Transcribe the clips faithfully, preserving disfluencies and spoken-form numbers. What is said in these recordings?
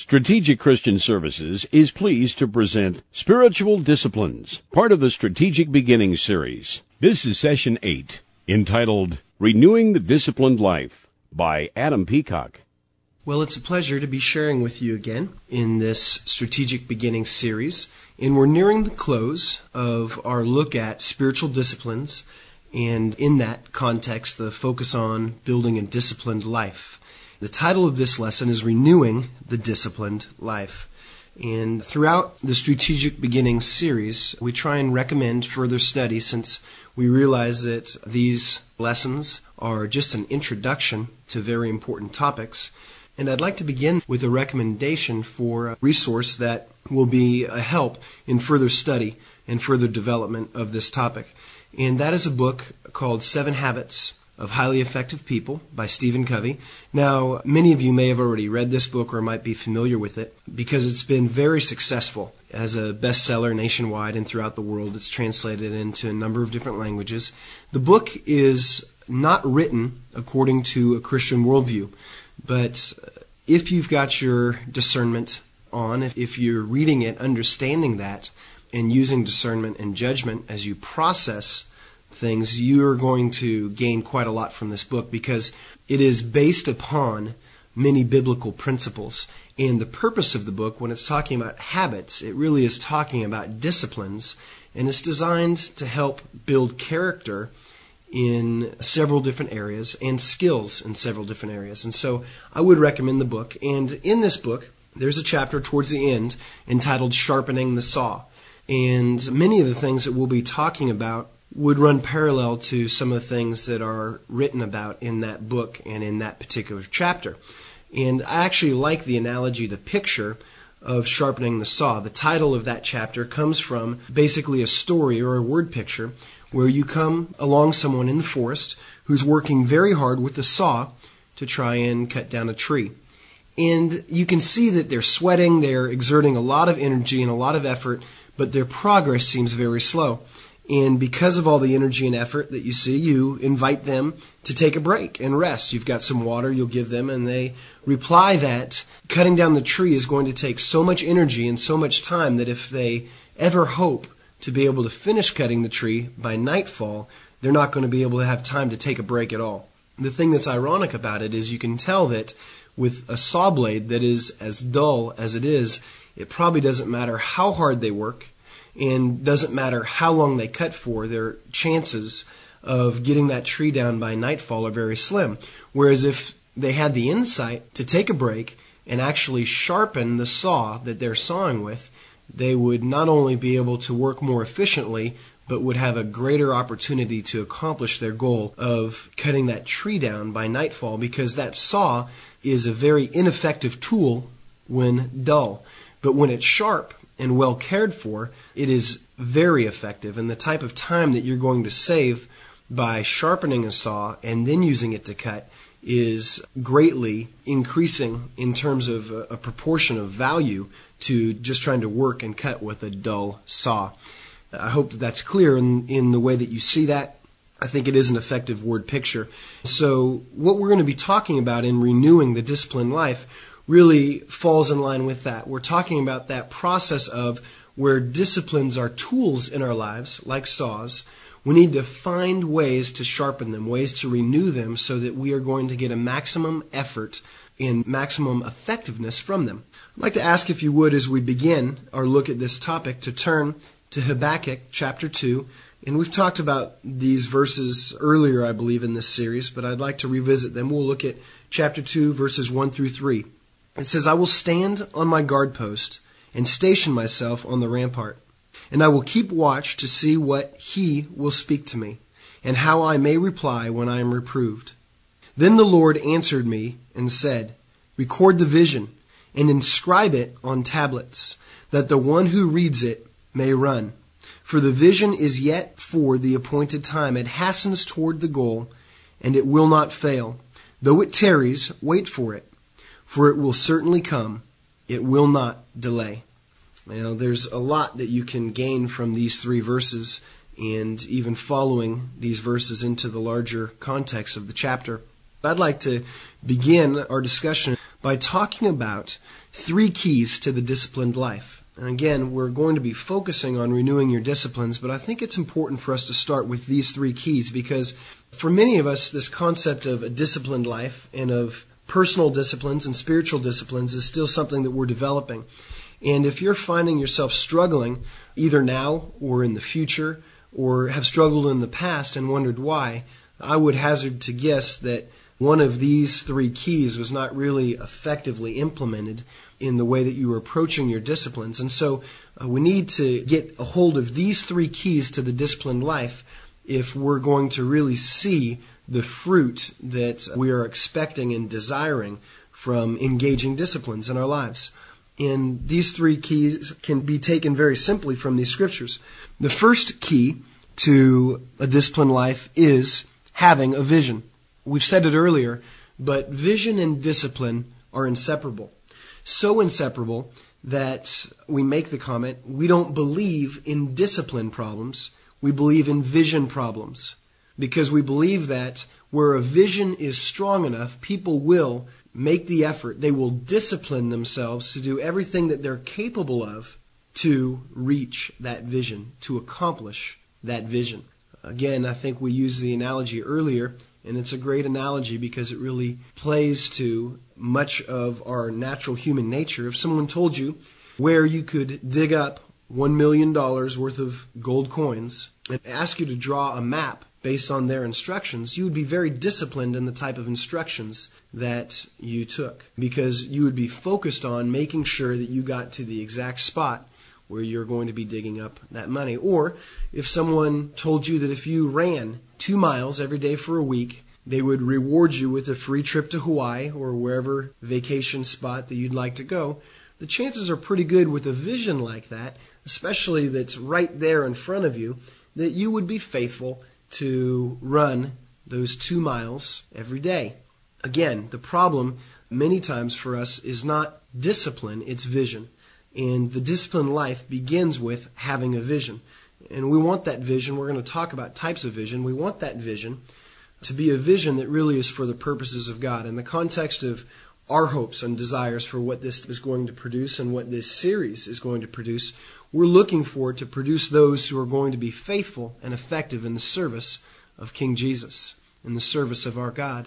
Strategic Christian Services is pleased to present Spiritual Disciplines, part of the Strategic Beginnings series. This is session eight, entitled Renewing the Disciplined Life by Adam Peacock. Well, it's a pleasure to be sharing with you again in this Strategic Beginnings series, and we're nearing the close of our look at spiritual disciplines, and in that context, the focus on building a disciplined life. The title of this lesson is Renewing the Disciplined Life. And throughout the Strategic Beginnings series, we try and recommend further study since we realize that these lessons are just an introduction to very important topics. And I'd like to begin with a recommendation for a resource that will be a help in further study and further development of this topic. And that is a book called Seven Habits of Highly Effective People by Stephen Covey. Now, many of you may have already read this book or might be familiar with it because it's been very successful as a bestseller nationwide and throughout the world. It's translated into a number of different languages. The book is not written according to a Christian worldview, but if you've got your discernment on, if, if you're reading it, understanding that, and using discernment and judgment as you process things, you're going to gain quite a lot from this book because it is based upon many biblical principles. And the purpose of the book, when it's talking about habits, it really is talking about disciplines, and it's designed to help build character in several different areas and skills in several different areas. And so I would recommend the book. And in this book, there's a chapter towards the end entitled Sharpening the Saw. And many of the things that we'll be talking about would run parallel to some of the things that are written about in that book and in that particular chapter. And I actually like the analogy, the picture of sharpening the saw. The title of that chapter comes from basically a story or a word picture where you come along someone in the forest who's working very hard with a saw to try and cut down a tree. And you can see that they're sweating, they're exerting a lot of energy and a lot of effort, but their progress seems very slow. And because of all the energy and effort that you see, you invite them to take a break and rest. You've got some water you'll give them, and they reply that cutting down the tree is going to take so much energy and so much time that if they ever hope to be able to finish cutting the tree by nightfall, they're not going to be able to have time to take a break at all. The thing that's ironic about it is you can tell that with a saw blade that is as dull as it is, it probably doesn't matter how hard they work, and doesn't matter how long they cut for, their chances of getting that tree down by nightfall are very slim. Whereas if they had the insight to take a break and actually sharpen the saw that they're sawing with, they would not only be able to work more efficiently, but would have a greater opportunity to accomplish their goal of cutting that tree down by nightfall, because that saw is a very ineffective tool when dull. But when it's sharp and well cared for, it is very effective. And the type of time that you're going to save by sharpening a saw and then using it to cut is greatly increasing in terms of a, a proportion of value to just trying to work and cut with a dull saw. I hope that that's clear in, in the way that you see that. I think it is an effective word picture. So what we're going to be talking about in renewing the disciplined life really falls in line with that. We're talking about that process of where disciplines are tools in our lives, like saws. We need to find ways to sharpen them, ways to renew them so that we are going to get a maximum effort and maximum effectiveness from them. I'd like to ask, if you would, as we begin our look at this topic, to turn to Habakkuk chapter two. And we've talked about these verses earlier, I believe, in this series, but I'd like to revisit them. We'll look at chapter two, verses one through three. It says, I will stand on my guard post and station myself on the rampart, and I will keep watch to see what he will speak to me, and how I may reply when I am reproved. Then the Lord answered me and said, record the vision and inscribe it on tablets, that the one who reads it may run. For the vision is yet for the appointed time. It hastens toward the goal, and it will not fail. Though it tarries, wait for it. For it will certainly come, it will not delay. You know, there's a lot that you can gain from these three verses, and even following these verses into the larger context of the chapter. I'd like to begin our discussion by talking about three keys to the disciplined life. And again, we're going to be focusing on renewing your disciplines, but I think it's important for us to start with these three keys because for many of us, this concept of a disciplined life and of personal disciplines and spiritual disciplines is still something that we're developing. And if you're finding yourself struggling, either now or in the future, or have struggled in the past and wondered why, I would hazard to guess that one of these three keys was not really effectively implemented in the way that you were approaching your disciplines. And so uh, we need to get a hold of these three keys to the disciplined life if we're going to really see the fruit that we are expecting and desiring from engaging disciplines in our lives. And these three keys can be taken very simply from these scriptures. The first key to a disciplined life is having a vision. We've said it earlier, but vision and discipline are inseparable. So inseparable that we make the comment, we don't believe in discipline problems, we believe in vision problems. Because we believe that where a vision is strong enough, people will make the effort, they will discipline themselves to do everything that they're capable of to reach that vision, to accomplish that vision. Again, I think we used the analogy earlier, and it's a great analogy because it really plays to much of our natural human nature. If someone told you where you could dig up one million dollars worth of gold coins and ask you to draw a map based on their instructions, you would be very disciplined in the type of instructions that you took because you would be focused on making sure that you got to the exact spot where you're going to be digging up that money. Or if someone told you that if you ran two miles every day for a week, they would reward you with a free trip to Hawaii or wherever vacation spot that you'd like to go, the chances are pretty good with a vision like that, especially that's right there in front of you, that you would be faithful to run those two miles every day. Again, the problem many times for us is not discipline, it's vision. And the disciplined life begins with having a vision. And we want that vision. We're going to talk about types of vision. We want that vision to be a vision that really is for the purposes of God. In the context of our hopes and desires for what this is going to produce and what this series is going to produce, we're looking for it to produce those who are going to be faithful and effective in the service of King Jesus, in the service of our God.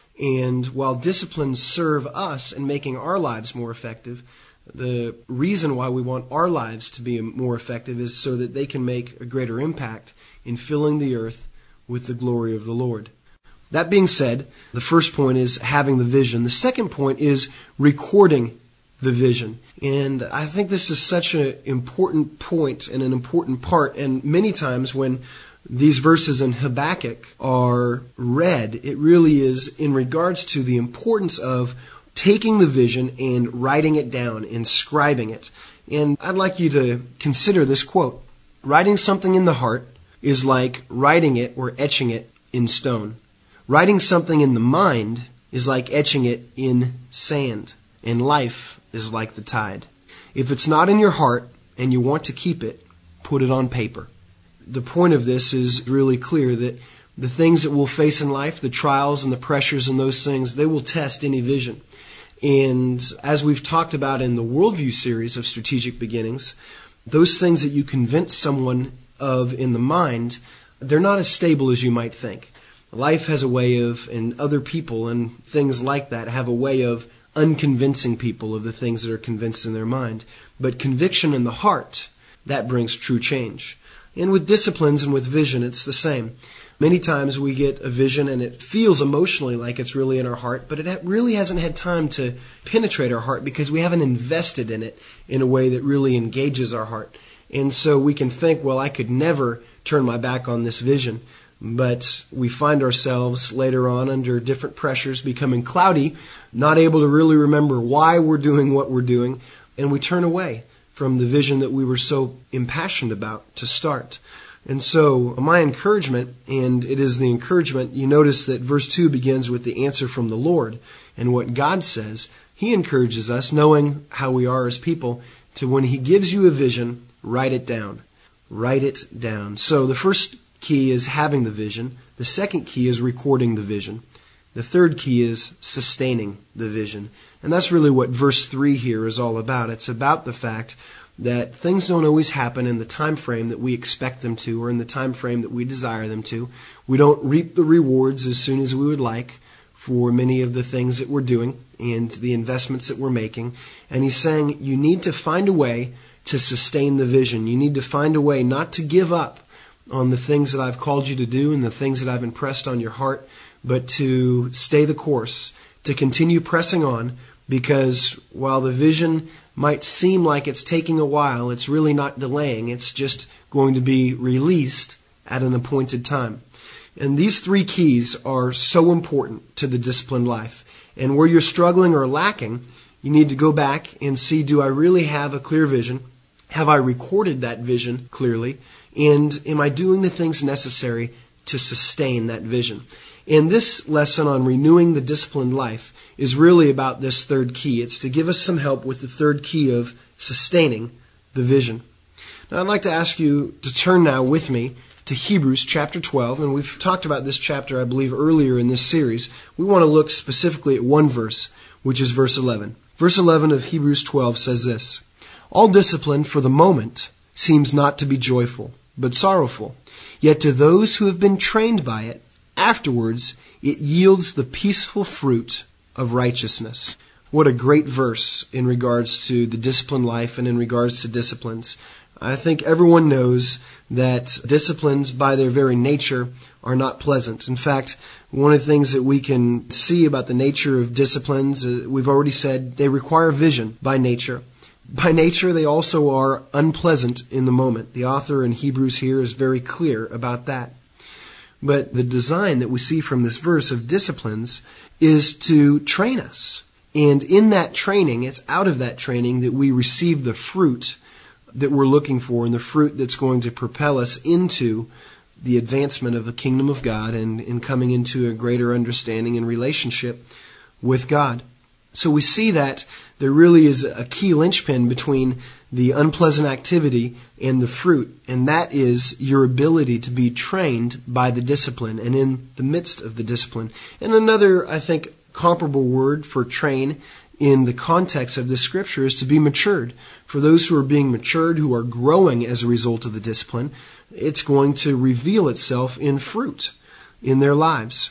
And while disciplines serve us in making our lives more effective, the reason why we want our lives to be more effective is so that they can make a greater impact in filling the earth with the glory of the Lord. That being said, the first point is having the vision. The second point is recording the vision. And I think this is such an important point and an important part. And many times when these verses in Habakkuk are read, it really is in regards to the importance of taking the vision and writing it down, inscribing it. And I'd like you to consider this quote. Writing something in the heart is like writing it or etching it in stone. Writing something in the mind is like etching it in sand. And life is like the tide. If it's not in your heart and you want to keep it, put it on paper. The point of this is really clear that the things that we'll face in life, the trials and the pressures and those things, they will test any vision. And as we've talked about in the Worldview series of Strategic Beginnings, those things that you convince someone of in the mind, they're not as stable as you might think. Life has a way of, and other people and things like that have a way of unconvincing people of the things that are convinced in their mind. But conviction in the heart, that brings true change. And with disciplines and with vision, it's the same. Many times we get a vision and it feels emotionally like it's really in our heart, but it really hasn't had time to penetrate our heart because we haven't invested in it in a way that really engages our heart. And so we can think, well, I could never turn my back on this vision. But we find ourselves later on under different pressures becoming cloudy, not able to really remember why we're doing what we're doing, and we turn away from the vision that we were so impassioned about to start. And so my encouragement, and it is the encouragement, you notice that verse two begins with the answer from the Lord. And what God says, He encourages us, knowing how we are as people, to when He gives you a vision, write it down. Write it down. So the first key is having the vision. The second key is recording the vision. The third key is sustaining the vision. And that's really what verse three here is all about. It's about the fact that things don't always happen in the time frame that we expect them to, or in the time frame that we desire them to. We don't reap the rewards as soon as we would like for many of the things that we're doing and the investments that we're making. And he's saying you need to find a way to sustain the vision. You need to find a way not to give up on the things that I've called you to do and the things that I've impressed on your heart, but to stay the course, to continue pressing on, because while the vision might seem like it's taking a while, it's really not delaying. It's just going to be released at an appointed time. And these three keys are so important to the disciplined life. And where you're struggling or lacking, you need to go back and see, do I really have a clear vision? Have I recorded that vision clearly? And am I doing the things necessary to sustain that vision? And this lesson on renewing the disciplined life is really about this third key. It's to give us some help with the third key of sustaining the vision. Now, I'd like to ask you to turn now with me to Hebrews chapter twelve, and we've talked about this chapter, I believe, earlier in this series. We want to look specifically at one verse, which is verse eleven. Verse eleven of Hebrews twelve says this: "All discipline for the moment seems not to be joyful, but sorrowful. Yet to those who have been trained by it, afterwards it yields the peaceful fruit of righteousness." What a great verse in regards to the disciplined life and in regards to disciplines. I think everyone knows that disciplines by their very nature are not pleasant. In fact, one of the things that we can see about the nature of disciplines, uh, we've already said they require vision by nature. By nature, they also are unpleasant in the moment. The author in Hebrews here is very clear about that. But the design that we see from this verse of disciplines is to train us. And in that training, it's out of that training that we receive the fruit that we're looking for, and the fruit that's going to propel us into the advancement of the kingdom of God and in coming into a greater understanding and relationship with God. So we see that there really is a key linchpin between the unpleasant activity and the fruit, and that is your ability to be trained by the discipline and in the midst of the discipline. And another, I think, comparable word for train in the context of this scripture is to be matured. For those who are being matured, who are growing as a result of the discipline, it's going to reveal itself in fruit in their lives.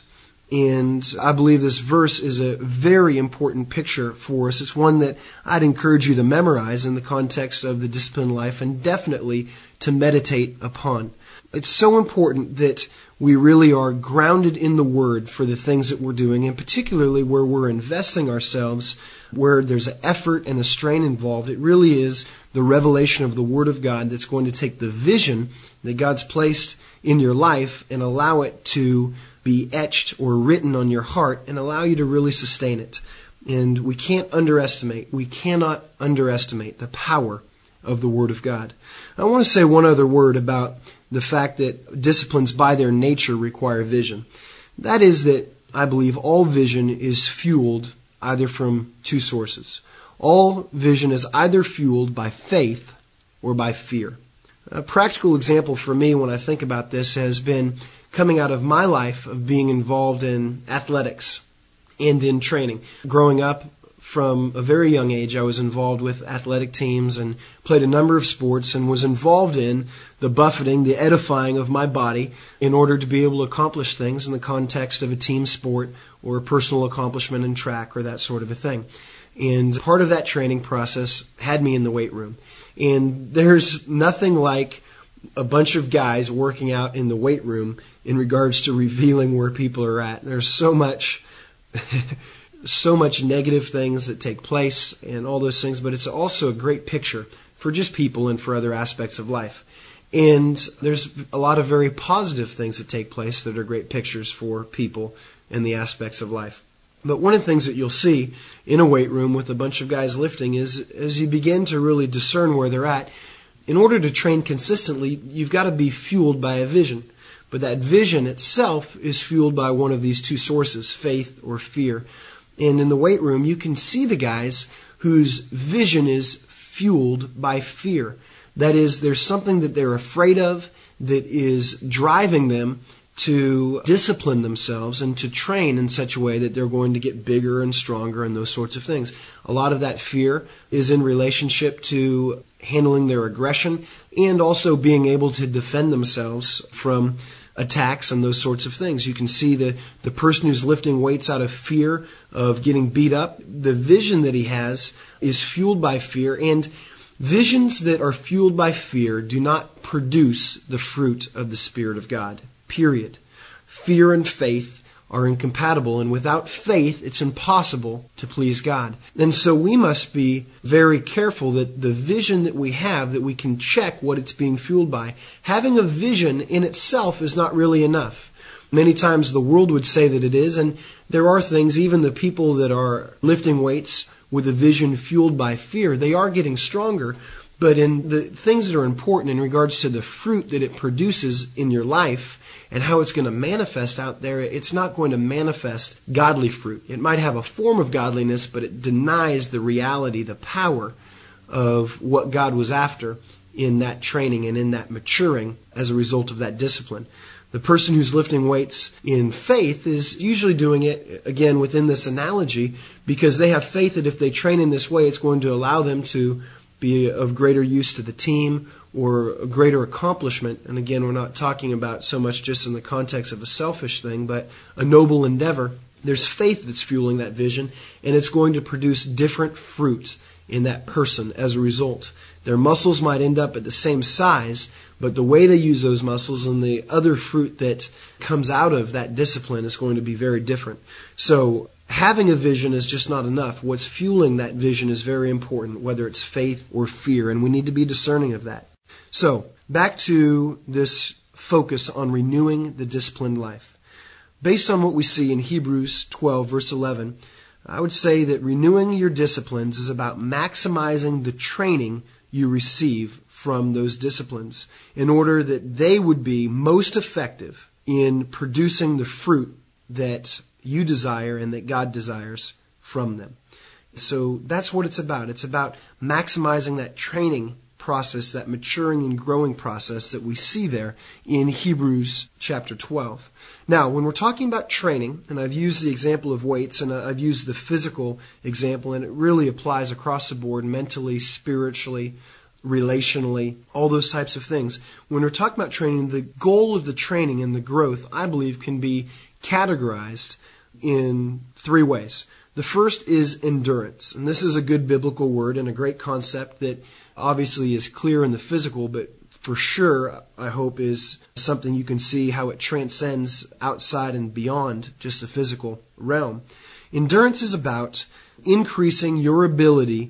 And I believe this verse is a very important picture for us. It's one that I'd encourage you to memorize in the context of the disciplined life and definitely to meditate upon. It's so important that we really are grounded in the Word for the things that we're doing, and particularly where we're investing ourselves, where there's an effort and a strain involved. It really is the revelation of the Word of God that's going to take the vision that God's placed in your life and allow it to be etched or written on your heart and allow you to really sustain it. And we can't underestimate, we cannot underestimate the power of the Word of God. I want to say one other word about the fact that disciplines by their nature require vision. That is that I believe all vision is fueled either from two sources. All vision is either fueled by faith or by fear. A practical example for me when I think about this has been coming out of my life of being involved in athletics and in training. Growing up, from a very young age, I was involved with athletic teams and played a number of sports and was involved in the buffeting, the edifying of my body in order to be able to accomplish things in the context of a team sport or a personal accomplishment in track or that sort of a thing. And part of that training process had me in the weight room. And there's nothing like a bunch of guys working out in the weight room in regards to revealing where people are at. There's so much... so much negative things that take place and all those things, but it's also a great picture for just people and for other aspects of life. And there's a lot of very positive things that take place that are great pictures for people and the aspects of life. But one of the things that you'll see in a weight room with a bunch of guys lifting is as you begin to really discern where they're at, in order to train consistently, you've got to be fueled by a vision. But that vision itself is fueled by one of these two sources, faith or fear. And in the weight room, you can see the guys whose vision is fueled by fear. That is, there's something that they're afraid of that is driving them to discipline themselves and to train in such a way that they're going to get bigger and stronger and those sorts of things. A lot of that fear is in relationship to handling their aggression and also being able to defend themselves from attacks and those sorts of things. You can see the, the person who's lifting weights out of fear of getting beat up. The vision that he has is fueled by fear, and visions that are fueled by fear do not produce the fruit of the Spirit of God. Period. Fear and faith are incompatible, and without faith, it's impossible to please God. And so we must be very careful that the vision that we have, that we can check what it's being fueled by. Having a vision in itself is not really enough. Many times the world would say that it is, and there are things, even the people that are lifting weights with a vision fueled by fear, they are getting stronger. But in the things that are important in regards to the fruit that it produces in your life and how it's going to manifest out there, it's not going to manifest godly fruit. It might have a form of godliness, but it denies the reality, the power of what God was after in that training and in that maturing as a result of that discipline. The person who's lifting weights in faith is usually doing it, again, within this analogy, because they have faith that if they train in this way, it's going to allow them to be of greater use to the team or a greater accomplishment. And again, we're not talking about so much just in the context of a selfish thing, but a noble endeavor. There's faith that's fueling that vision, and it's going to produce different fruit in that person as a result. Their muscles might end up at the same size, but the way they use those muscles and the other fruit that comes out of that discipline is going to be very different. So having a vision is just not enough. What's fueling that vision is very important, whether it's faith or fear, and we need to be discerning of that. So, back to this focus on renewing the disciplined life. Based on what we see in Hebrews twelve, verse eleven, I would say that renewing your disciplines is about maximizing the training you receive from those disciplines in order that they would be most effective in producing the fruit that you desire and that God desires from them. So that's what it's about. It's about maximizing that training process, that maturing and growing process that we see there in Hebrews chapter twelve. Now, when we're talking about training, and I've used the example of weights, and I've used the physical example, and it really applies across the board, mentally, spiritually, relationally, all those types of things. When we're talking about training, the goal of the training and the growth, I believe, can be categorized in three ways. The first is endurance, and this is a good biblical word and a great concept that obviously is clear in the physical, but for sure, I hope, is something you can see how it transcends outside and beyond just the physical realm. Endurance is about increasing your ability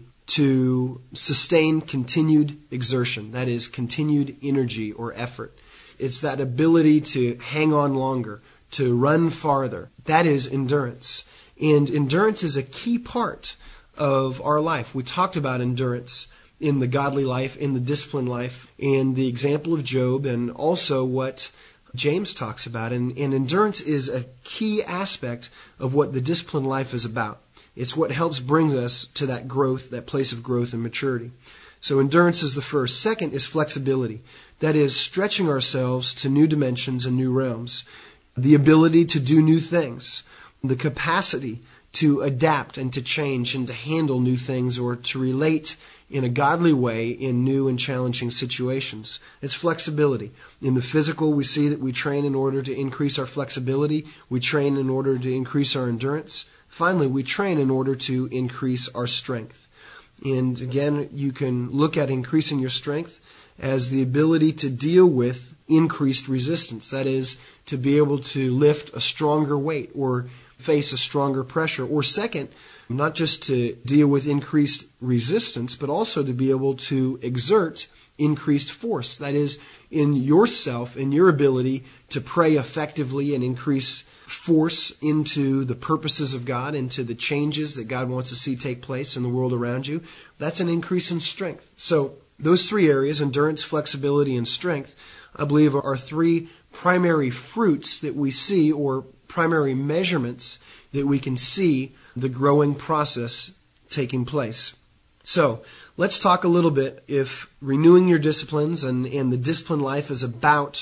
to sustain continued exertion, that is, continued energy or effort. It's that ability to hang on longer, to run farther. That is endurance. And endurance is a key part of our life. We talked about endurance in the godly life, in the disciplined life, and the example of Job, and also what James talks about. And, and endurance is a key aspect of what the disciplined life is about. It's what helps bring us to that growth, that place of growth and maturity. So endurance is the first. Second is flexibility. That is stretching ourselves to new dimensions and new realms. The ability to do new things. The capacity to adapt and to change and to handle new things or to relate in a godly way in new and challenging situations. It's flexibility. In the physical, we see that we train in order to increase our flexibility. We train in order to increase our endurance. Finally, we train in order to increase our strength. And again, you can look at increasing your strength as the ability to deal with increased resistance. That is, to be able to lift a stronger weight or face a stronger pressure. Or second, not just to deal with increased resistance, but also to be able to exert increased force. That is, in yourself, in your ability to pray effectively and increase force into the purposes of God, into the changes that God wants to see take place in the world around you. That's an increase in strength. So those three areas, endurance, flexibility, and strength, I believe are three primary fruits that we see, or primary measurements that we can see the growing process taking place. So let's talk a little bit, if renewing your disciplines and, and the disciplined life is about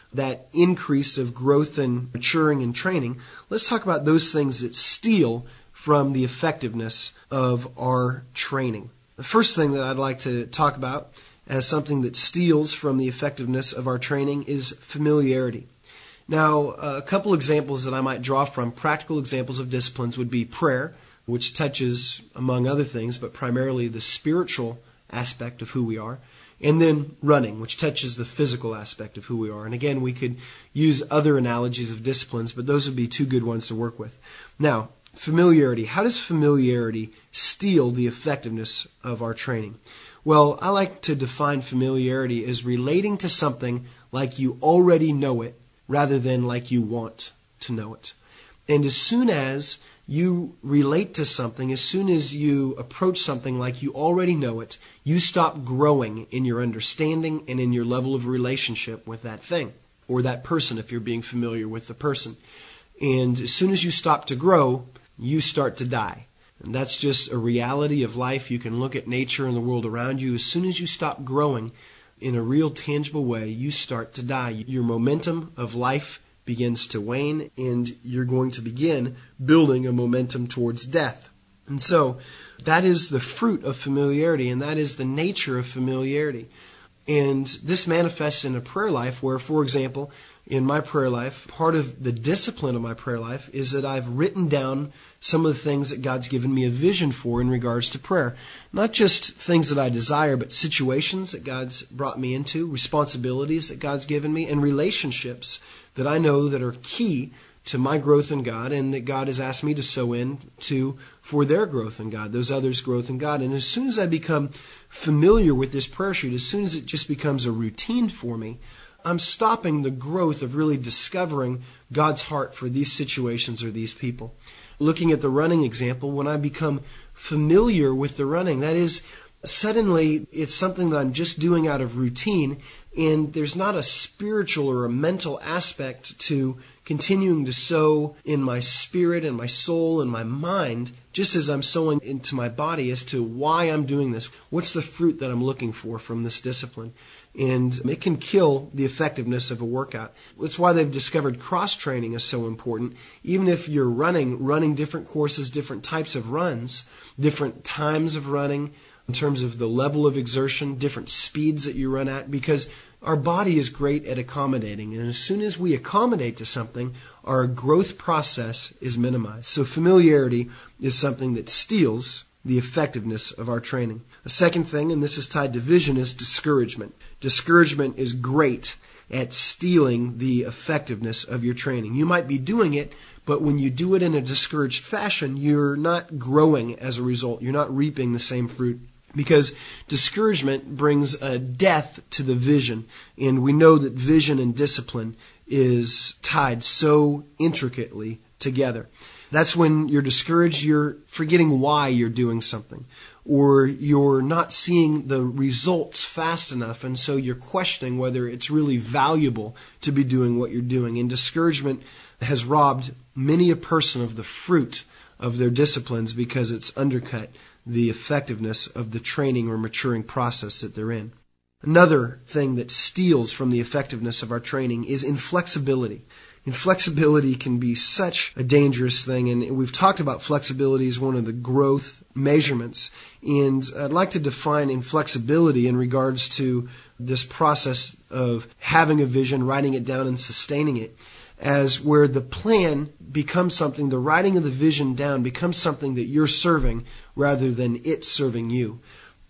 that increase of growth and maturing and training, let's talk about those things that steal from the effectiveness of our training. The first thing that I'd like to talk about as something that steals from the effectiveness of our training is familiarity. Now, a couple examples that I might draw from, practical examples of disciplines, would be prayer, which touches, among other things, but primarily the spiritual aspect of who we are, and then running, which touches the physical aspect of who we are. And again, we could use other analogies of disciplines, but those would be two good ones to work with. Now, familiarity. How does familiarity steal the effectiveness of our training? Well, I like to define familiarity as relating to something like you already know it, rather than like you want to know it. And as soon as you relate to something, as soon as you approach something like you already know it, you stop growing in your understanding and in your level of relationship with that thing, or that person if you're being familiar with the person. And as soon as you stop to grow, you start to die. And that's just a reality of life. You can look at nature and the world around you. As soon as you stop growing in a real tangible way, you start to die. Your momentum of life begins to wane, and you're going to begin building a momentum towards death. And so that is the fruit of familiarity, and that is the nature of familiarity. And this manifests in a prayer life where, for example, in my prayer life, part of the discipline of my prayer life is that I've written down some of the things that God's given me a vision for in regards to prayer. Not just things that I desire, but situations that God's brought me into, responsibilities that God's given me, and relationships that I know that are key to my growth in God and that God has asked me to sow in to for their growth in God, those others' growth in God. And as soon as I become familiar with this prayer sheet, as soon as it just becomes a routine for me, I'm stopping the growth of really discovering God's heart for these situations or these people. Looking at the running example, when I become familiar with the running, that is, suddenly it's something that I'm just doing out of routine, and there's not a spiritual or a mental aspect to continuing to sow in my spirit and my soul and my mind, just as I'm sowing into my body as to why I'm doing this. What's the fruit that I'm looking for from this discipline? And it can kill the effectiveness of a workout. That's why they've discovered cross-training is so important. Even if you're running, running different courses, different types of runs, different times of running, in terms of the level of exertion, different speeds that you run at, because our body is great at accommodating. And as soon as we accommodate to something, our growth process is minimized. So familiarity is something that steals the effectiveness of our training. The second thing, and this is tied to vision, is discouragement. Discouragement is great at stealing the effectiveness of your training. You might be doing it, but when you do it in a discouraged fashion, you're not growing as a result. You're not reaping the same fruit. Because discouragement brings a death to the vision. And we know that vision and discipline is tied so intricately together. That's when you're discouraged, you're forgetting why you're doing something. Or you're not seeing the results fast enough, and so you're questioning whether it's really valuable to be doing what you're doing. And discouragement has robbed many a person of the fruit of their disciplines because it's undercut the effectiveness of the training or maturing process that they're in. Another thing that steals from the effectiveness of our training is inflexibility. Inflexibility can be such a dangerous thing, and we've talked about flexibility as one of the growth measurements. And I'd like to define inflexibility in regards to this process of having a vision, writing it down, and sustaining it, as where the plan becomes something, the writing of the vision down becomes something that you're serving rather than it serving you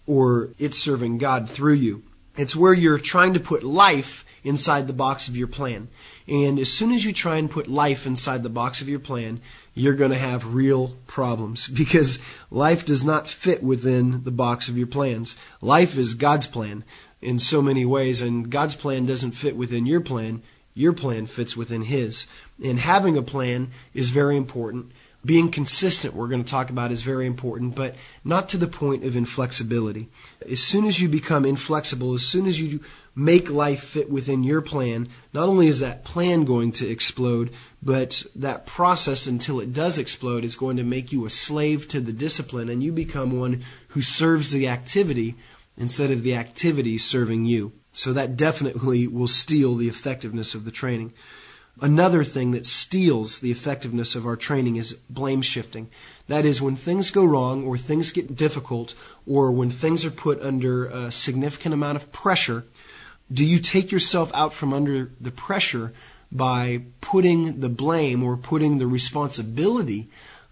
or it serving God through you. It's where you're trying to put life inside the box of your plan. And as soon as you try and put life inside the box of your plan, you're going to have real problems because life does not fit within the box of your plans. Life is God's plan in so many ways, and God's plan doesn't fit within your plan. Your plan fits within His. And having a plan is very important. Being consistent, we're going to talk about, is very important, but not to the point of inflexibility. As soon as you become inflexible, as soon as you make life fit within your plan, not only is that plan going to explode, but that process until it does explode is going to make you a slave to the discipline, and you become one who serves the activity instead of the activity serving you. So that definitely will steal the effectiveness of the training. Another thing that steals the effectiveness of our training is blame shifting. That is, when things go wrong or things get difficult or when things are put under a significant amount of pressure, do you take yourself out from under the pressure by putting the blame or putting the responsibility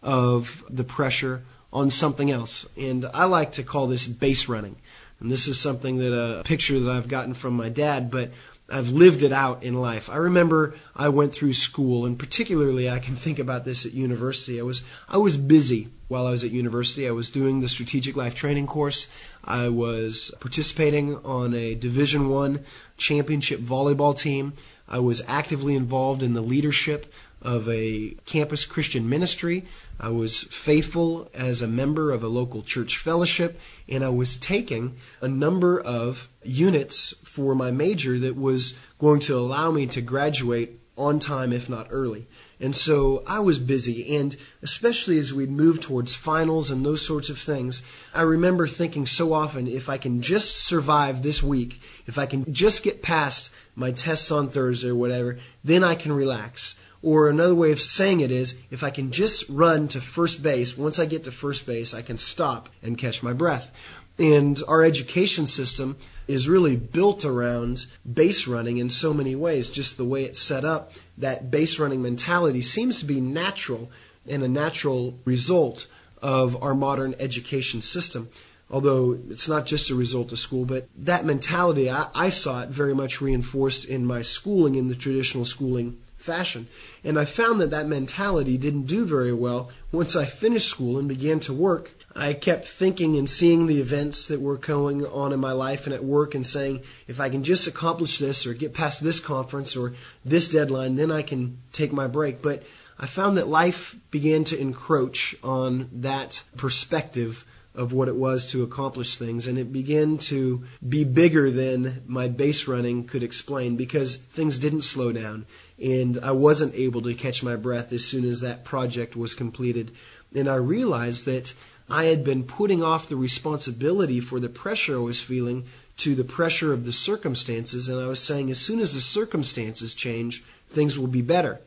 of the pressure on something else? And I like to call this base running. And this is something that a picture that I've gotten from my dad, but I've lived it out in life. I remember I went through school, and particularly I can think about this at university. I was I was busy while I was at university. I was doing the Strategic Life Training course. I was participating on a Division I championship volleyball team. I was actively involved in the leadership of a campus Christian ministry. I was faithful as a member of a local church fellowship, and I was taking a number of units for my major that was going to allow me to graduate on time, if not early. And so I was busy, and especially as we moved towards finals and those sorts of things, I remember thinking so often, if I can just survive this week, if I can just get past my tests on Thursday or whatever, then I can relax. Or another way of saying it is, if I can just run to first base, once I get to first base, I can stop and catch my breath. And our education system is really built around base running in so many ways. Just the way it's set up, that base running mentality seems to be natural and a natural result of our modern education system. Although it's not just a result of school, but that mentality, I, I saw it very much reinforced in my schooling, in the traditional schooling fashion. And I found that that mentality didn't do very well. Once I finished school and began to work, I kept thinking and seeing the events that were going on in my life and at work and saying, if I can just accomplish this or get past this conference or this deadline, then I can take my break. But I found that life began to encroach on that perspective of what it was to accomplish things, and it began to be bigger than my base running could explain, because things didn't slow down, and I wasn't able to catch my breath as soon as that project was completed. And I realized that I had been putting off the responsibility for the pressure I was feeling to the pressure of the circumstances, and I was saying, as soon as the circumstances change, things will be better.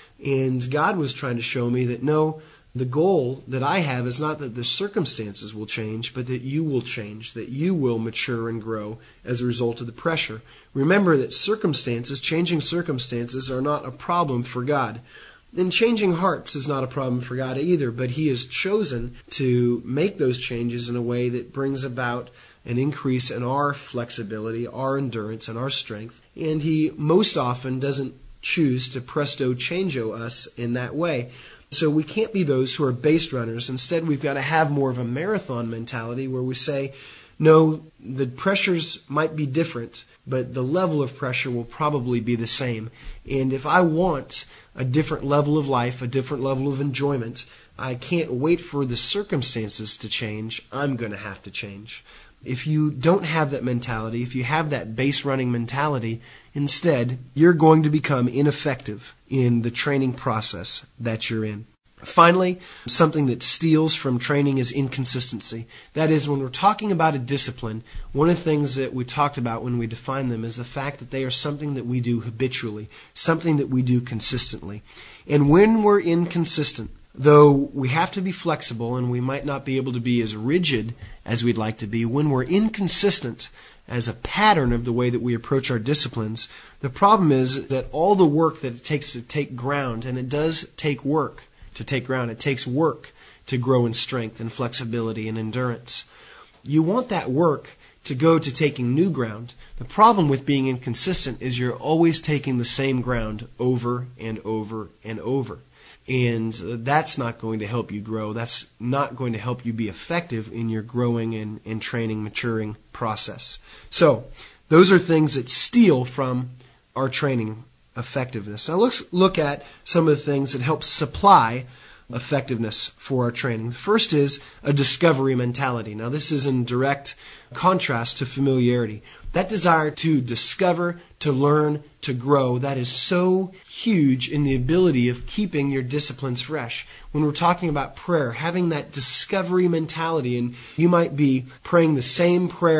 And God was trying to show me that no, the goal that I have is not that the circumstances will change, but that you will change, that you will mature and grow as a result of the pressure. Remember that circumstances, changing circumstances, are not a problem for God. And changing hearts is not a problem for God either, but He has chosen to make those changes in a way that brings about an increase in our flexibility, our endurance, and our strength. And He most often doesn't choose to presto changeo us in that way. So we can't be those who are base runners. Instead, we've got to have more of a marathon mentality where we say, no, the pressures might be different, but the level of pressure will probably be the same. And if I want a different level of life, a different level of enjoyment, I can't wait for the circumstances to change. I'm going to have to change. If you don't have that mentality, if you have that base running mentality, instead, you're going to become ineffective in the training process that you're in. Finally, something that steals from training is inconsistency. That is, when we're talking about a discipline, one of the things that we talked about when we define them is the fact that they are something that we do habitually, something that we do consistently. And when we're inconsistent, though we have to be flexible and we might not be able to be as rigid as we'd like to be, when we're inconsistent as a pattern of the way that we approach our disciplines, the problem is that all the work that it takes to take ground, and it does take work to take ground, it takes work to grow in strength and flexibility and endurance. You want that work to go to taking new ground. The problem with being inconsistent is you're always taking the same ground over and over and over. And that's not going to help you grow. That's not going to help you be effective in your growing and, and training, maturing process. So those are things that steal from our training effectiveness. Now let's look at some of the things that help supply effectiveness for our training. The first is a discovery mentality. Now this is in direct contrast to familiarity. That desire to discover, to learn, to grow, that is so huge in the ability of keeping your disciplines fresh. When we're talking about prayer, having that discovery mentality, and you might be praying the same prayer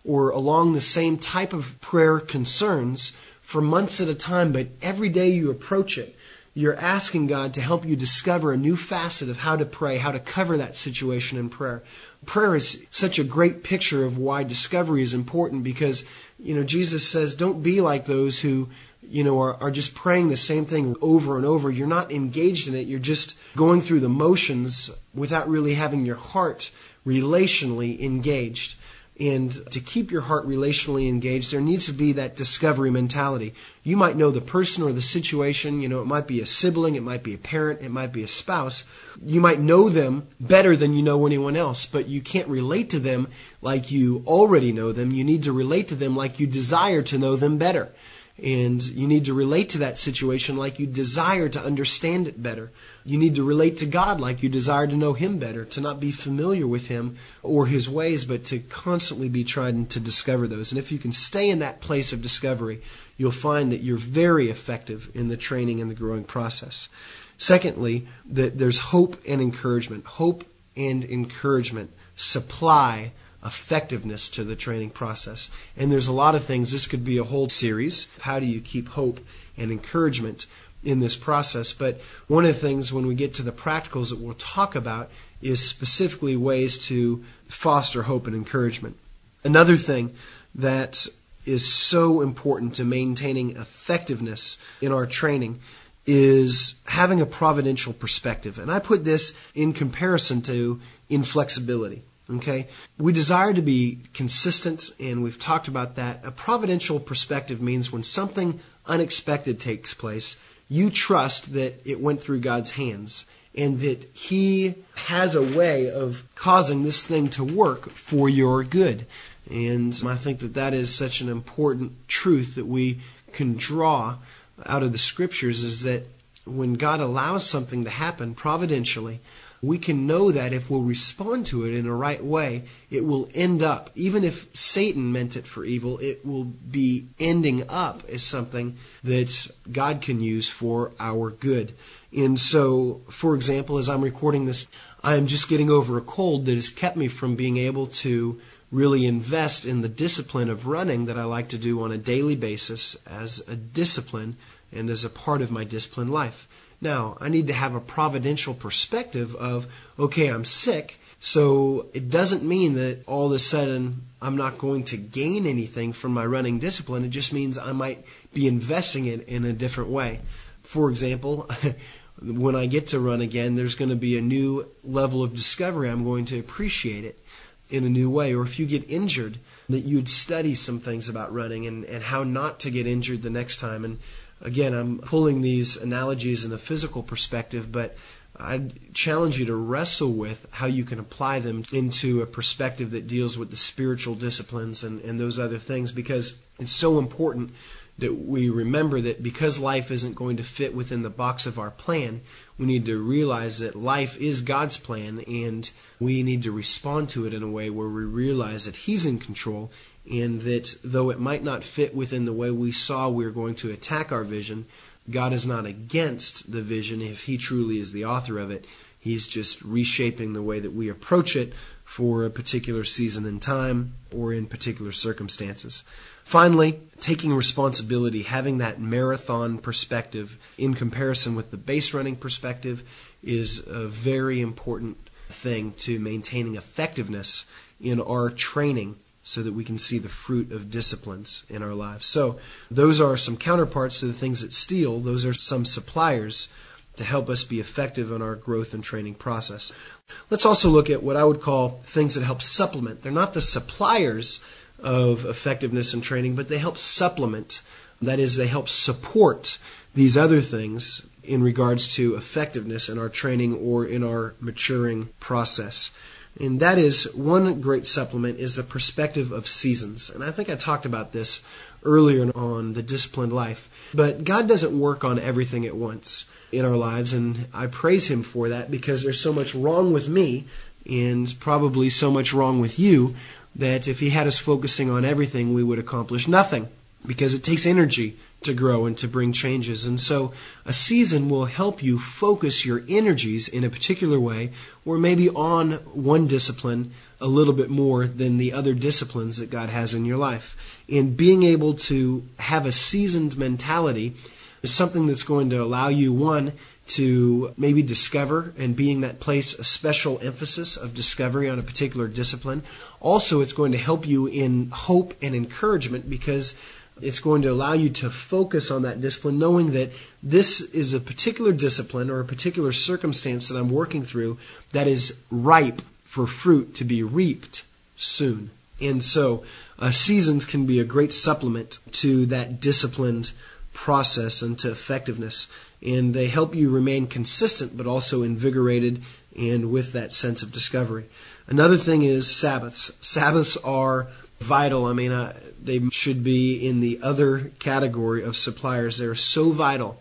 or along the same type of prayer concerns for months at a time, but every day you approach it, you're asking God to help you discover a new facet of how to pray, how to cover that situation in prayer. Prayer is such a great picture of why discovery is important because, you know, Jesus says, don't be like those who, you know, are, are just praying the same thing over and over. You're not engaged in it. You're just going through the motions without really having your heart relationally engaged. And to keep your heart relationally engaged, there needs to be that discovery mentality. You might know the person or the situation. You know, it might be a sibling, it might be a parent, it might be a spouse. You might know them better than you know anyone else, but you can't relate to them like you already know them. You need to relate to them like you desire to know them better. And you need to relate to that situation like you desire to understand it better. You need to relate to God like you desire to know Him better, to not be familiar with Him or His ways, but to constantly be trying to discover those. And if you can stay in that place of discovery, you'll find that you're very effective in the training and the growing process. Secondly, that there's hope and encouragement. Hope and encouragement supply effectiveness to the training process. And there's a lot of things. This could be a whole series. How do you keep hope and encouragement in this process? But one of the things when we get to the practicals that we'll talk about is specifically ways to foster hope and encouragement. Another thing that is so important to maintaining effectiveness in our training is having a providential perspective. And I put this in comparison to inflexibility. Okay, we desire to be consistent, and we've talked about that. A providential perspective means when something unexpected takes place, you trust that it went through God's hands and that He has a way of causing this thing to work for your good. And I think that that is such an important truth that we can draw out of the Scriptures, is that when God allows something to happen providentially, we can know that if we'll respond to it in a right way, it will end up, even if Satan meant it for evil, it will be ending up as something that God can use for our good. And so, for example, as I'm recording this, I'm just getting over a cold that has kept me from being able to really invest in the discipline of running that I like to do on a daily basis as a discipline and as a part of my disciplined life. Now, I need to have a providential perspective of, okay, I'm sick, so it doesn't mean that all of a sudden I'm not going to gain anything from my running discipline. It just means I might be investing it in a different way. For example, when I get to run again, there's going to be a new level of discovery. I'm going to appreciate it in a new way. Or if you get injured, that you'd study some things about running and, and how not to get injured the next time. And again, I'm pulling these analogies in a physical perspective, but I challenge you to wrestle with how you can apply them into a perspective that deals with the spiritual disciplines and, and those other things, because it's so important that we remember that because life isn't going to fit within the box of our plan, we need to realize that life is God's plan, and we need to respond to it in a way where we realize that He's in control, and that though it might not fit within the way we saw we were going to attack our vision, God is not against the vision if He truly is the author of it. He's just reshaping the way that we approach it for a particular season in time or in particular circumstances. Finally, taking responsibility, having that marathon perspective in comparison with the base running perspective is a very important thing to maintaining effectiveness in our training, so that we can see the fruit of disciplines in our lives. So those are some counterparts to the things that steal. Those are some suppliers to help us be effective in our growth and training process. Let's also look at what I would call things that help supplement. They're not the suppliers of effectiveness and training, but they help supplement. That is, they help support these other things in regards to effectiveness in our training or in our maturing process. And that is, one great supplement is the perspective of seasons. And I think I talked about this earlier on the disciplined life. But God doesn't work on everything at once in our lives, and I praise Him for that, because there's so much wrong with me and probably so much wrong with you that if He had us focusing on everything, we would accomplish nothing, because it takes energy to grow and to bring changes. And so a season will help you focus your energies in a particular way, or maybe on one discipline a little bit more than the other disciplines that God has in your life. And being able to have a seasoned mentality is something that's going to allow you, one, to maybe discover and be in that place a special emphasis of discovery on a particular discipline. Also, it's going to help you in hope and encouragement, because it's going to allow you to focus on that discipline, knowing that this is a particular discipline or a particular circumstance that I'm working through that is ripe for fruit to be reaped soon. And so uh, seasons can be a great supplement to that disciplined process and to effectiveness. And they help you remain consistent, but also invigorated and with that sense of discovery. Another thing is Sabbaths. Sabbaths are vital. I mean, uh, they should be in the other category of suppliers. They're so vital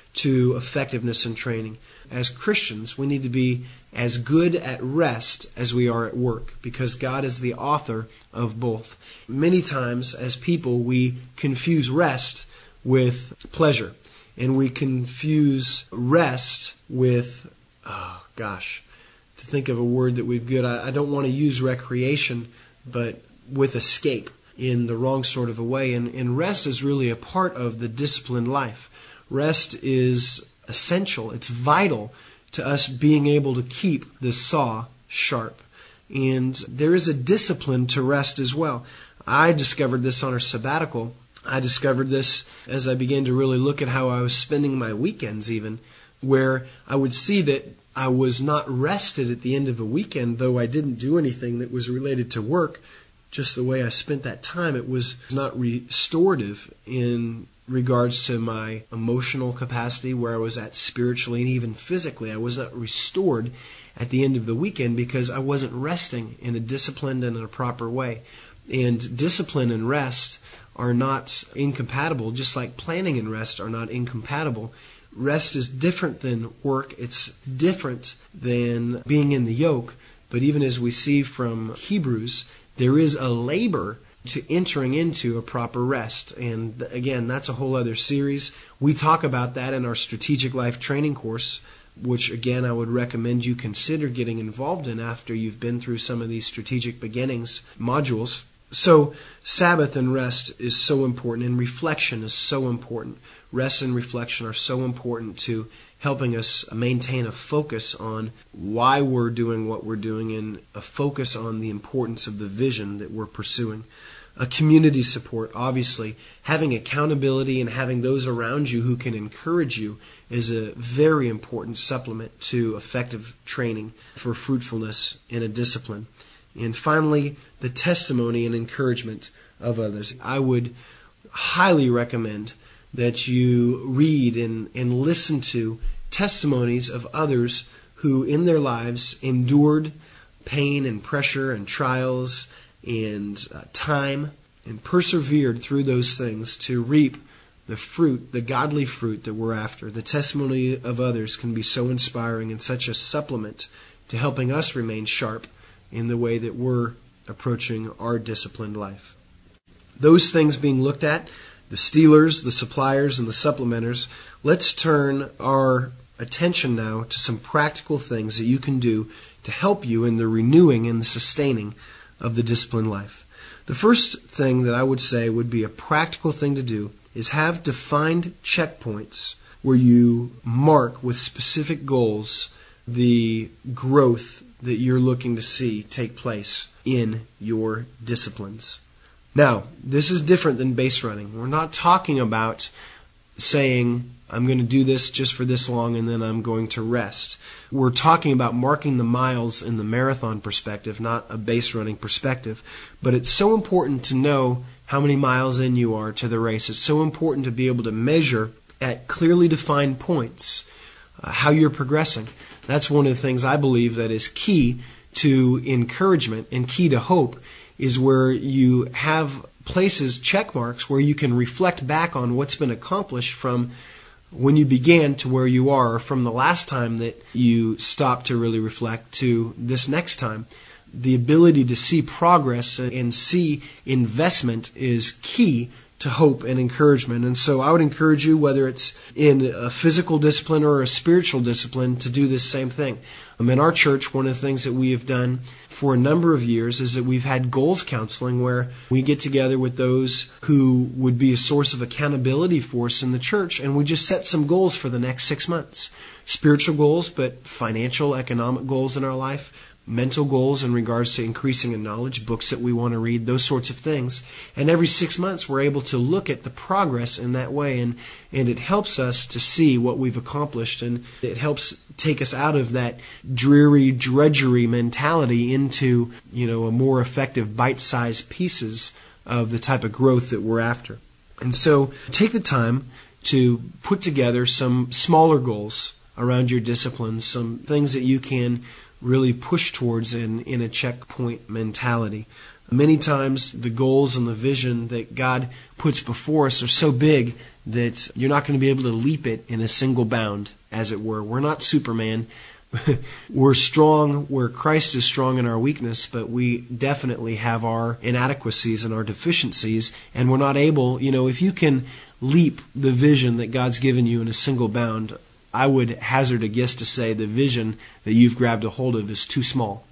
to effectiveness in training. As Christians, we need to be as good at rest as we are at work, because God is the author of both. Many times, as people, we confuse rest with pleasure. And we confuse rest with, oh gosh, to think of a word that we've good, I, I don't want to use recreation, but with escape in the wrong sort of a way. And, and rest is really a part of the disciplined life. Rest is essential. It's vital to us being able to keep the saw sharp. And there is a discipline to rest as well. I discovered this on our sabbatical. I discovered this as I began to really look at how I was spending my weekends even, where I would see that I was not rested at the end of a weekend, though I didn't do anything that was related to work. Just the way I spent that time, it was not restorative in regards to my emotional capacity, where I was at spiritually and even physically. I was not restored at the end of the weekend because I wasn't resting in a disciplined and in a proper way. And discipline and rest are not incompatible, just like planning and rest are not incompatible. Rest is different than work. It's different than being in the yoke. But even as we see from Hebrews, there is a labor to entering into a proper rest. And again, that's a whole other series. We talk about that in our Strategic Life Training course, which again I would recommend you consider getting involved in after you've been through some of these Strategic Beginnings modules. So Sabbath and rest is so important, and reflection is so important. Rest and reflection are so important to helping us maintain a focus on why we're doing what we're doing, and a focus on the importance of the vision that we're pursuing. A community support, obviously, having accountability and having those around you who can encourage you is a very important supplement to effective training for fruitfulness in a discipline. And finally, the testimony and encouragement of others. I would highly recommend that you read and, and listen to testimonies of others who in their lives endured pain and pressure and trials and uh, time and persevered through those things to reap the fruit, the godly fruit that we're after. The testimony of others can be so inspiring and such a supplement to helping us remain sharp in the way that we're approaching our disciplined life. Those things being looked at, the stealers, the suppliers, and the supplementers, let's turn our attention now to some practical things that you can do to help you in the renewing and the sustaining of the disciplined life. The first thing that I would say would be a practical thing to do is have defined checkpoints where you mark with specific goals the growth that you're looking to see take place in your disciplines. Now, this is different than base running. We're not talking about saying, I'm going to do this just for this long and then I'm going to rest. We're talking about marking the miles in the marathon perspective, not a base running perspective. But it's so important to know how many miles in you are to the race. It's so important to be able to measure at clearly defined points uh, how you're progressing. That's one of the things I believe that is key to encouragement and key to hope, is where you have places, check marks, where you can reflect back on what's been accomplished from when you began to where you are, or from the last time that you stopped to really reflect to this next time. The ability to see progress and see investment is key to hope and encouragement. And so I would encourage you, whether it's in a physical discipline or a spiritual discipline, to do this same thing. Um, in our church, one of the things that we have done for a number of years is that we've had goals counseling, where we get together with those who would be a source of accountability for us in the church, and we just set some goals for the next six months. Spiritual goals, but financial, economic goals in our life, mental goals in regards to increasing in knowledge, books that we want to read, those sorts of things. And every six months we're able to look at the progress in that way, and, and it helps us to see what we've accomplished, and it helps take us out of that dreary drudgery mentality into, you know, a more effective bite-sized pieces of the type of growth that we're after. And so take the time to put together some smaller goals around your disciplines, some things that you can really push towards in, in a checkpoint mentality. Many times the goals and the vision that God puts before us are so big that you're not going to be able to leap it in a single bound, as it were. We're not Superman. We're strong where Christ is strong in our weakness, but we definitely have our inadequacies and our deficiencies, and we're not able, you know, if you can leap the vision that God's given you in a single bound, I would hazard a guess to say the vision that you've grabbed a hold of is too small.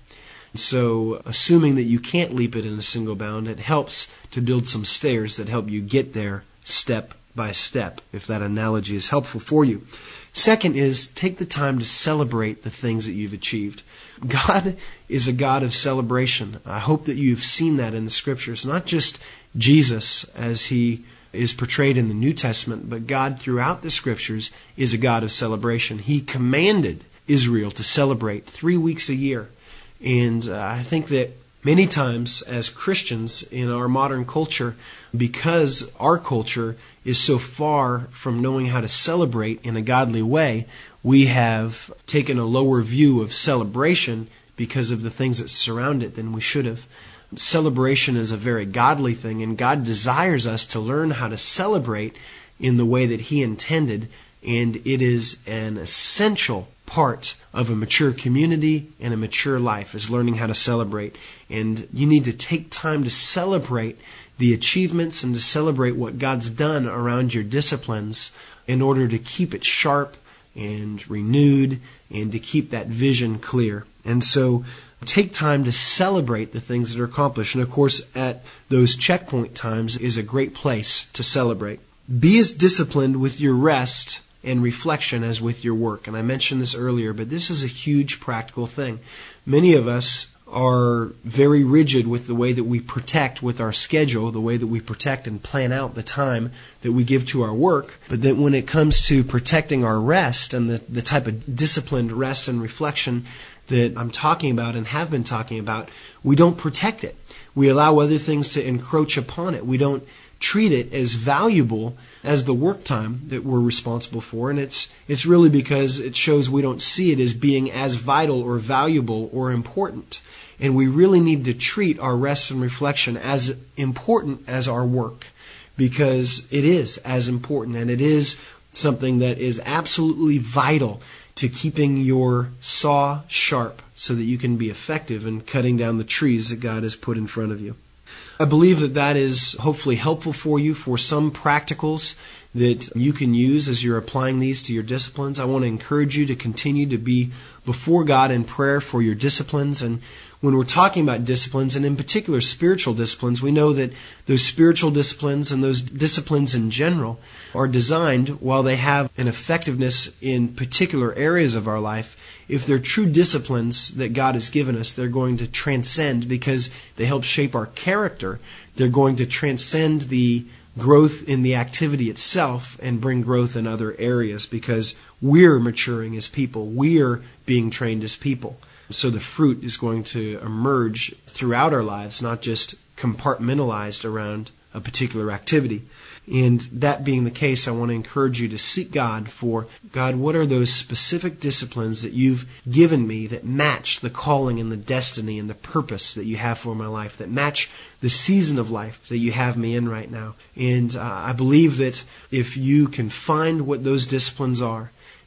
So, assuming that you can't leap it in a single bound, it helps to build some stairs that help you get there step by step, if that analogy is helpful for you. Second is, take the time to celebrate the things that you've achieved. God is a God of celebration. I hope that you've seen that in the Scriptures, not just Jesus as He is portrayed in the New Testament, but God throughout the Scriptures is a God of celebration. He commanded Israel to celebrate three weeks a year. And uh, I think that many times as Christians in our modern culture, because our culture is so far from knowing how to celebrate in a godly way, we have taken a lower view of celebration because of the things that surround it than we should have. Celebration is a very godly thing, and God desires us to learn how to celebrate in the way that He intended, and it is an essential part of a mature community and a mature life, is learning how to celebrate. And you need to take time to celebrate the achievements and to celebrate what God's done around your disciplines in order to keep it sharp and renewed and to keep that vision clear. And so take time to celebrate the things that are accomplished. And of course, at those checkpoint times is a great place to celebrate. Be as disciplined with your rest and reflection as with your work. And I mentioned this earlier, but this is a huge practical thing. Many of us are very rigid with the way that we protect with our schedule, the way that we protect and plan out the time that we give to our work. But then when it comes to protecting our rest and the, the type of disciplined rest and reflection that I'm talking about and have been talking about, we don't protect it. We allow other things to encroach upon it. We don't treat it as valuable as the work time that we're responsible for, and it's it's really because it shows we don't see it as being as vital or valuable or important. And we really need to treat our rest and reflection as important as our work, because it is as important, and it is something that is absolutely vital to keeping your saw sharp so that you can be effective in cutting down the trees that God has put in front of you. I believe that that is hopefully helpful for you for some practicals that you can use as you're applying these to your disciplines. I want to encourage you to continue to be before God in prayer for your disciplines. And when we're talking about disciplines, and in particular spiritual disciplines, we know that those spiritual disciplines and those disciplines in general are designed, while they have an effectiveness in particular areas of our life, if they're true disciplines that God has given us, they're going to transcend, because they help shape our character. They're going to transcend the growth in the activity itself and bring growth in other areas, because we're maturing as people. We're being trained as people. So the fruit is going to emerge throughout our lives, not just compartmentalized around a particular activity. And that being the case, I want to encourage you to seek God for, God, what are those specific disciplines that you've given me that match the calling and the destiny and the purpose that you have for my life, that match the season of life that you have me in right now. And uh, I believe that if you can find what those disciplines are,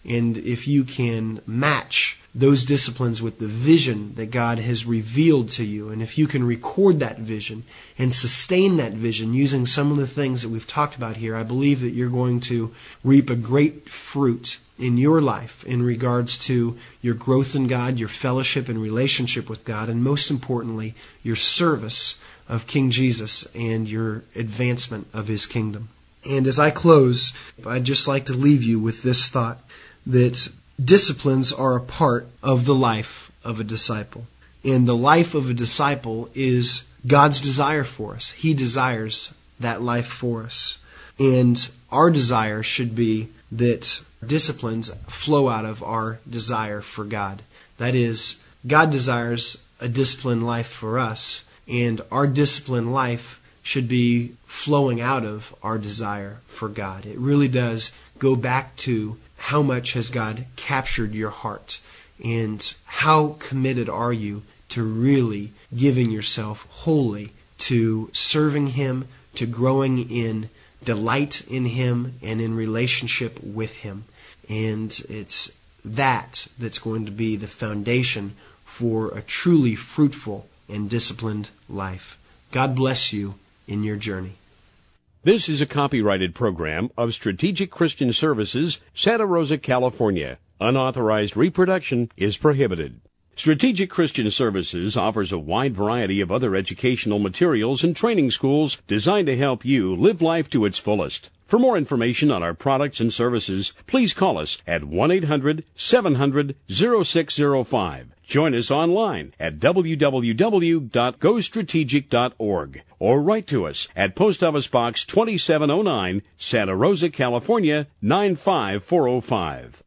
And if you can match those disciplines with the vision that God has revealed to you, and if you can record that vision and sustain that vision using some of the things that we've talked about here, I believe that you're going to reap a great fruit in your life in regards to your growth in God, your fellowship and relationship with God, and most importantly, your service of King Jesus and your advancement of His kingdom. And as I close, I'd just like to leave you with this thought, that disciplines are a part of the life of a disciple. And the life of a disciple is God's desire for us. He desires that life for us. And our desire should be that disciplines flow out of our desire for God. That is, God desires a disciplined life for us, and our disciplined life should be flowing out of our desire for God. It really does go back to how much has God captured your heart, and how committed are you to really giving yourself wholly to serving Him, to growing in delight in Him and in relationship with Him. And it's that that's going to be the foundation for a truly fruitful and disciplined life. God bless you in your journey. This is a copyrighted program of Strategic Christian Services, Santa Rosa, California. Unauthorized reproduction is prohibited. Strategic Christian Services offers a wide variety of other educational materials and training schools designed to help you live life to its fullest. For more information on our products and services, please call us at one eight hundred seven hundred oh six oh five. Join us online at w w w dot go strategic dot org or write to us at Post Office Box twenty-seven oh nine, Santa Rosa, California nine five four oh five.